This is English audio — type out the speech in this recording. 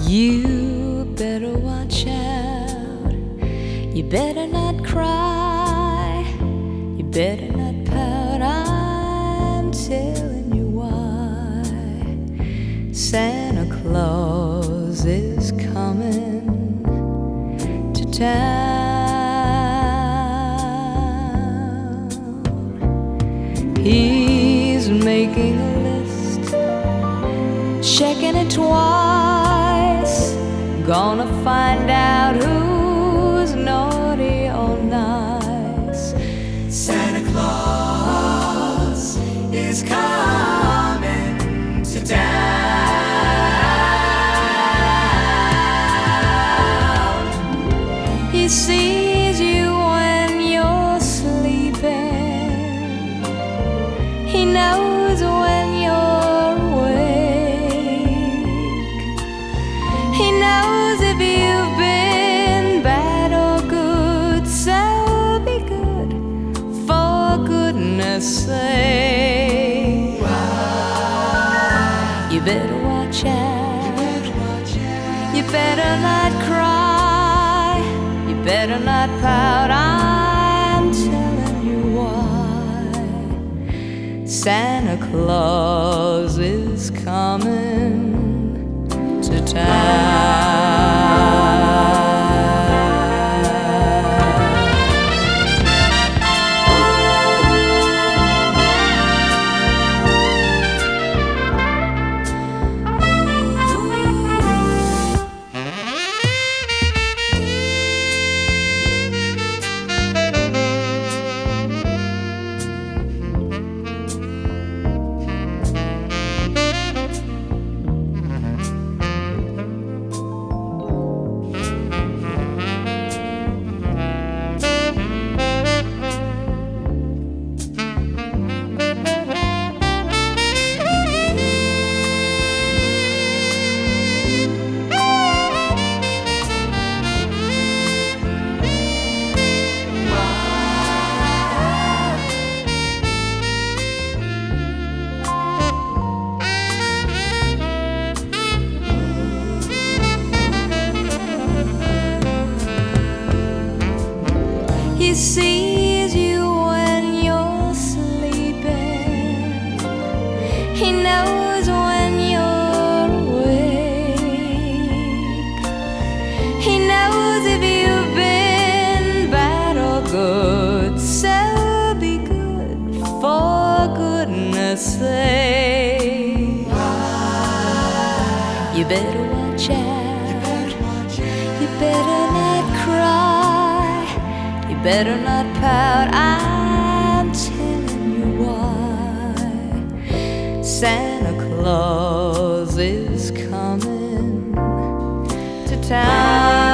You better watch out. You better not cry. You better not pout. I'm telling you why. Santa Claus is coming to town. He's making a list, checking it twice, gonna find out who's naughty or nice. Santa Claus is coming to town. He sees you when you're sleeping. He knows when you're awake. He knows if you've been bad or good. So be good, for goodness sake. You better watch out. You better not cry. You better not pout. I'm telling you why. Santa Claus is coming to town. He sees you when you're sleeping. He knows when you're awake. He knows if you've been bad or good. So be good, for goodness sake. You better watch out. You better not cry. You better not pout. I'm telling you why. Santa Claus is coming to town.